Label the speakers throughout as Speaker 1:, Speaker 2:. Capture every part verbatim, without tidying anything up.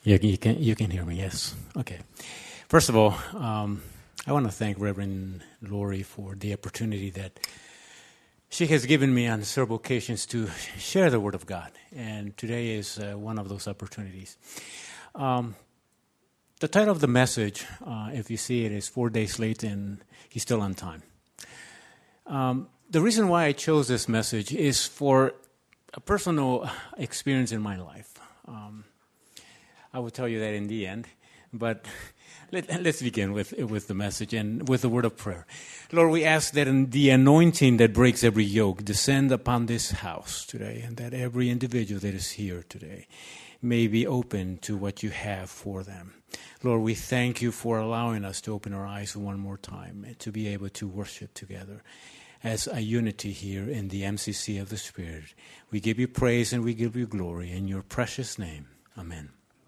Speaker 1: You, you can you can hear me, yes. Okay. First of all, um, I want to thank Reverend Lori for the opportunity that she has given me on several occasions to share the Word of God, and today is uh, one of those opportunities. Um, the title of the message, uh, if you see it, is Four Days Late and He's Still on Time. Um, the reason why I chose this message is for a personal experience in my life. Um, I will tell you that in the end, but let, let's begin with with the message and with the word of prayer. Lord, we ask that in the anointing that breaks every yoke descend upon this house today, and that every individual that is here today may be open to what you have for them. Lord, we thank you for allowing us to open our eyes one more time and to be able to worship together as a unity here in the M C C of the Spirit. We give you praise and we give you glory in your precious name. Amen.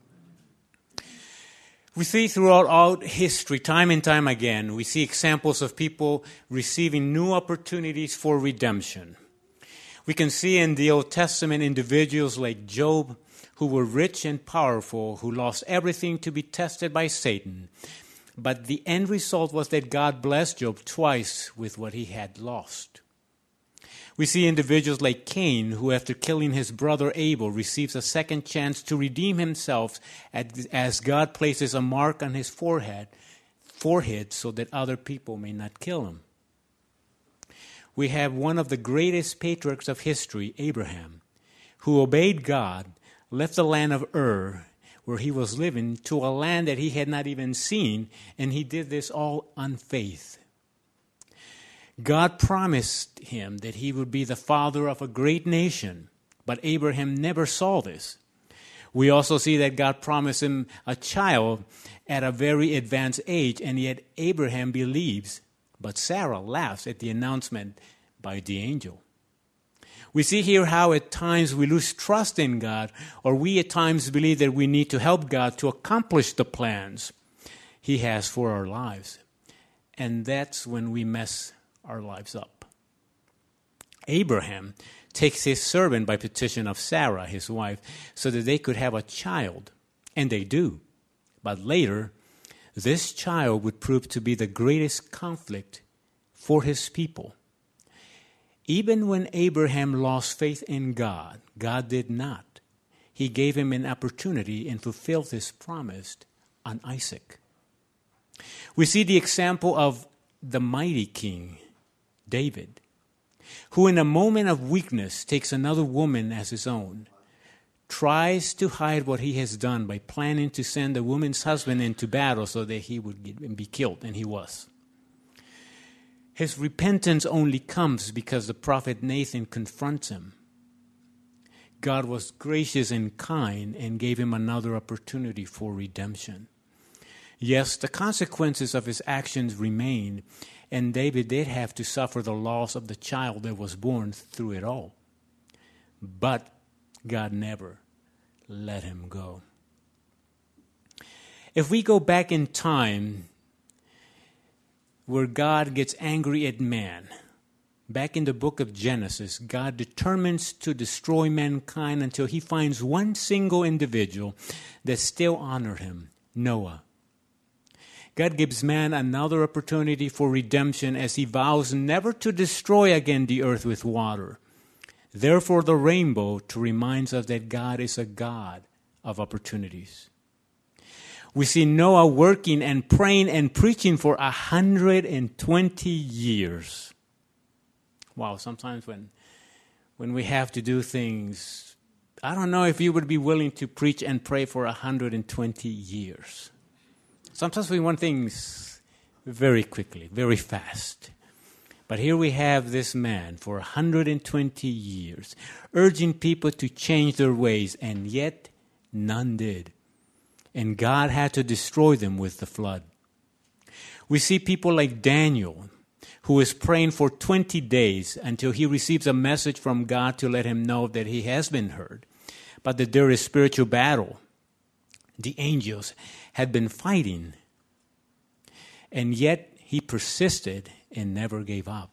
Speaker 1: We see throughout all history, time and time again, we see examples of people receiving new opportunities for redemption. We can see in the Old Testament individuals like Job, who were rich and powerful, who lost everything to be tested by Satan. But the end result was that God blessed Job twice with what he had lost. We see individuals like Cain, who after killing his brother Abel receives a second chance to redeem himself as God places a mark on his forehead, forehead so that other people may not kill him. We have one of the greatest patriarchs of history, Abraham, who obeyed God, left the land of Ur, where he was living, to a land that he had not even seen, and he did this all on faith. God promised him that he would be the father of a great nation, but Abraham never saw this. We also see that God promised him a child at a very advanced age, and yet Abraham believes, but Sarah laughs at the announcement by the angel. We see here how at times we lose trust in God, or we at times believe that we need to help God to accomplish the plans he has for our lives. And that's when we mess our lives up. Abraham takes his servant by petition of Sarah, his wife, so that they could have a child. And they do. But later, this child would prove to be the greatest conflict for his people. Even when Abraham lost faith in God, God did not. He gave him an opportunity and fulfilled his promise on Isaac. We see the example of the mighty king, David, who in a moment of weakness takes another woman as his own, tries to hide what he has done by planning to send the woman's husband into battle so that he would be killed, and he was. His repentance only comes because the prophet Nathan confronts him. God was gracious and kind and gave him another opportunity for redemption. Yes, the consequences of his actions remained, and David did have to suffer the loss of the child that was born through it all. But God never let him go. If we go back in time where God gets angry at man, back in the book of Genesis, God determines to destroy mankind until he finds one single individual that still honored him, Noah. God gives man another opportunity for redemption as he vows never to destroy again the earth with water. Therefore, the rainbow to remind us that God is a God of opportunities. We see Noah working and praying and preaching for one hundred twenty years. Wow, sometimes when, when we have to do things, I don't know if you would be willing to preach and pray for one hundred twenty years. Sometimes we want things very quickly, very fast. But here we have this man for one hundred twenty years, urging people to change their ways, and yet none did. And God had to destroy them with the flood. We see people like Daniel, who is praying for twenty days until he receives a message from God to let him know that he has been heard, but that there is spiritual battle. The angels had been fighting, and yet he persisted and never gave up.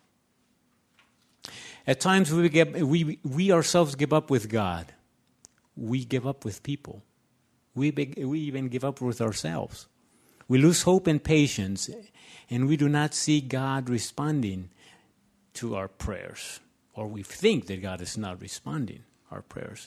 Speaker 1: At times we, get, we, we ourselves give up with God. We give up with people. We, be, we even give up with ourselves. We lose hope and patience, and we do not see God responding to our prayers, or we think that God is not responding our prayers.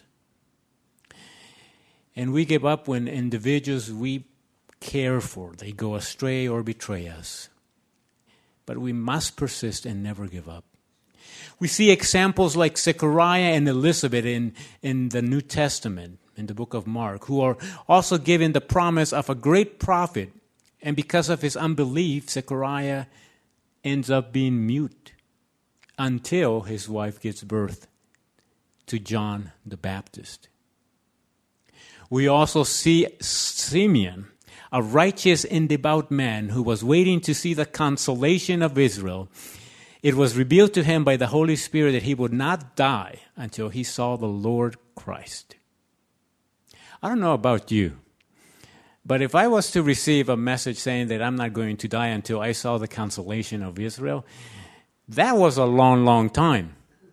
Speaker 1: And we give up when individuals we care for, they go astray or betray us. But we must persist and never give up. We see examples like Zechariah and Elizabeth in, in the New Testament, in the book of Mark, who are also given the promise of a great prophet. And because of his unbelief, Zechariah ends up being mute until his wife gives birth to John the Baptist. We also see Simeon, a righteous and devout man who was waiting to see the consolation of Israel. It was revealed to him by the Holy Spirit that he would not die until he saw the Lord Christ. I don't know about you, but if I was to receive a message saying that I'm not going to die until I saw the consolation of Israel, that was a long, long time.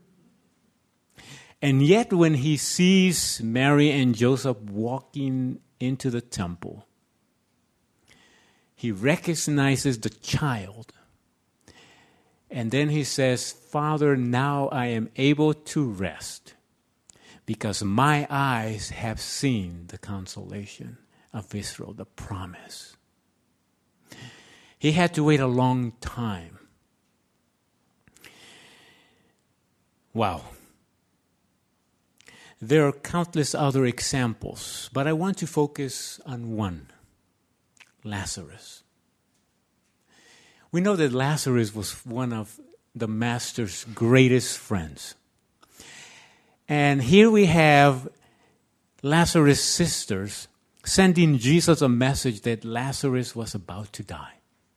Speaker 1: And yet when he sees Mary and Joseph walking into the temple, he recognizes the child. And then he says, Father, now I am able to rest because my eyes have seen the consolation of Israel, the promise. He had to wait a long time. Wow. There are countless other examples, but I want to focus on one, Lazarus. We know that Lazarus was one of the Master's greatest friends. And here we have Lazarus' sisters sending Jesus a message that Lazarus was about to die.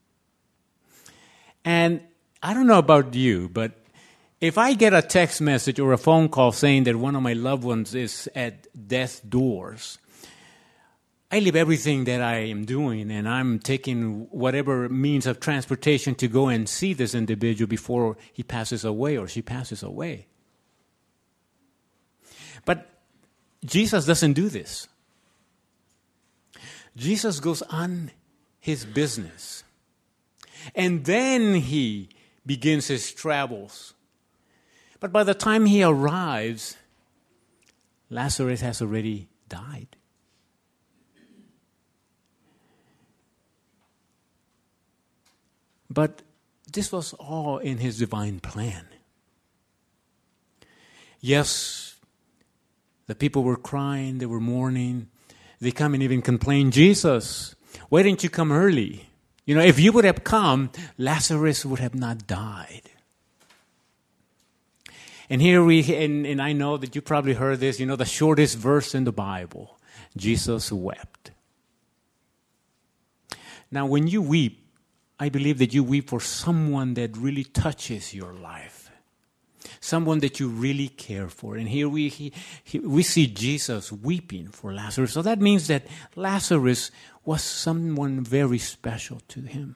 Speaker 1: And I don't know about you, but if I get a text message or a phone call saying that one of my loved ones is at death's doors, I leave everything that I am doing and I'm taking whatever means of transportation to go and see this individual before he passes away or she passes away. But Jesus doesn't do this. Jesus goes on his business. And then he begins his travels. But by the time he arrives, Lazarus has already died. But this was all in his divine plan. Yes, the people were crying, they were mourning. They come and even complain, Jesus, why didn't you come early? You know, if you would have come, Lazarus would have not died. And here we, and, and I know that you probably heard this, you know, the shortest verse in the Bible, Jesus wept. Now, when you weep, I believe that you weep for someone that really touches your life, someone that you really care for. And here we he, he, we see Jesus weeping for Lazarus. So that means that Lazarus was someone very special to him.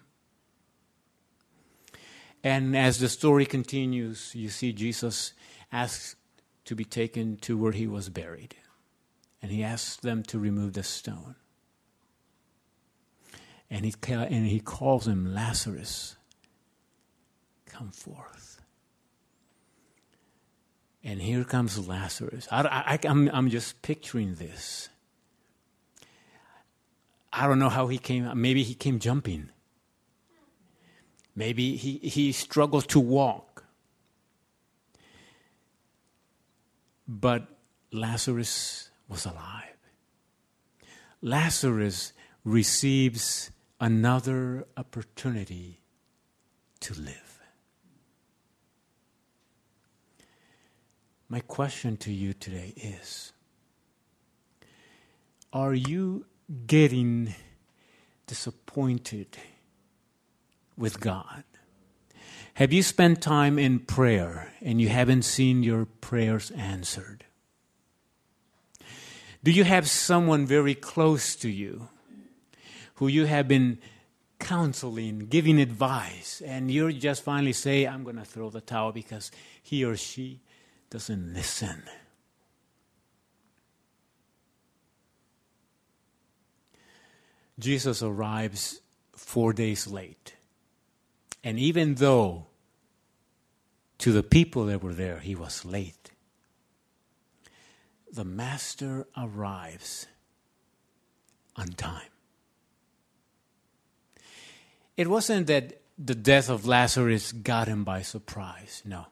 Speaker 1: And as the story continues, you see Jesus asks to be taken to where he was buried. And he asks them to remove the stone. And he, and he calls him, Lazarus, come forth. And here comes Lazarus. I, I, I'm, I'm just picturing this. I don't know how he came. Maybe he came jumping. Maybe he, he struggled to walk. But Lazarus was alive. Lazarus receives another opportunity to live. My question to you today is, are you getting disappointed with God? Have you spent time in prayer and you haven't seen your prayers answered? Do you have someone very close to you who you have been counseling, giving advice, and you're just finally say, I'm going to throw the towel because he or she doesn't listen? Jesus arrives four days late. And even though to the people that were there, he was late, the Master arrives on time. It wasn't that the death of Lazarus got him by surprise. No.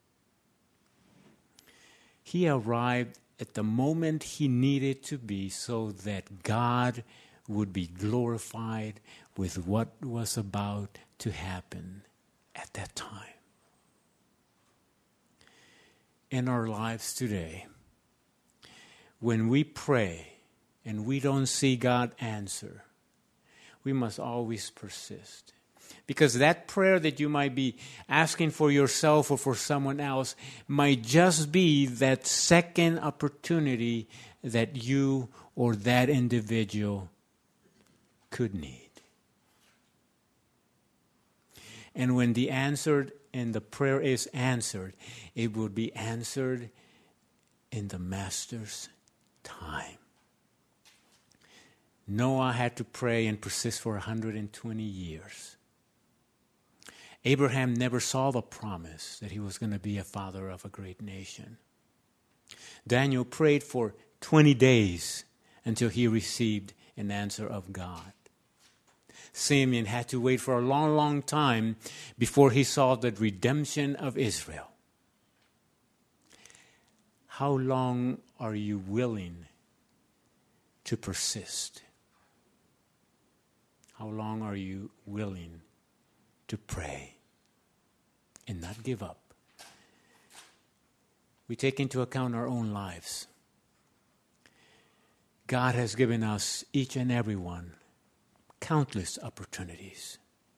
Speaker 1: He arrived at the moment he needed to be so that God would be glorified with what was about to happen at that time. In our lives today, when we pray and we don't see God answer, we must always persist. Because that prayer that you might be asking for yourself or for someone else might just be that second opportunity that you or that individual could need. And when the answer and the prayer is answered, it will be answered in the Master's time. Noah had to pray and persist for one hundred twenty years. Abraham never saw the promise that he was going to be a father of a great nation. Daniel prayed for twenty days until he received an answer of God. Simeon had to wait for a long, long time before he saw the redemption of Israel. How long are you willing to persist? How long are you willing to pray and not give up? We take into account our own lives. God has given us, each and every one, countless opportunities.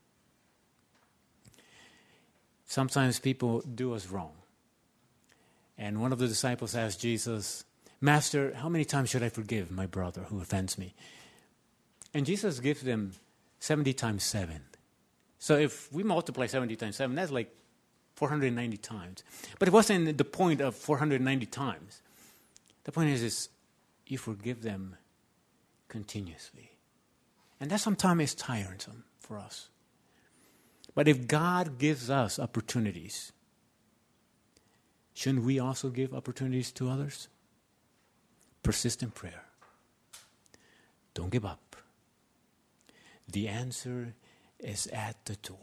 Speaker 1: Sometimes people do us wrong. And one of the disciples asked Jesus, Master, how many times should I forgive my brother who offends me? And Jesus gives them seventy times seven. So if we multiply seventy times seven, that's like four hundred ninety times. But it wasn't the point of four hundred ninety times. The point is, is you forgive them continuously. And that sometimes is tiresome for us. But if God gives us opportunities, shouldn't we also give opportunities to others? Persistent prayer. Don't give up. The answer is at the door.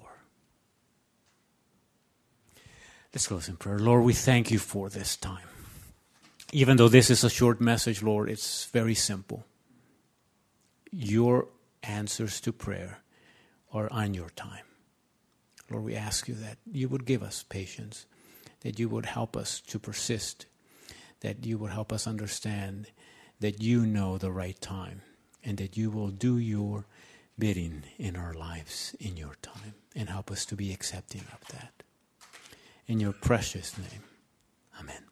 Speaker 1: Let's close in prayer. Lord, we thank you for this time. Even though this is a short message, Lord, it's very simple. Your answers to prayer are on your time. Lord, we ask you that you would give us patience, that you would help us to persist, that you would help us understand that you know the right time, and that you will do your bidding in our lives in your time, and help us to be accepting of that. In your precious name, amen.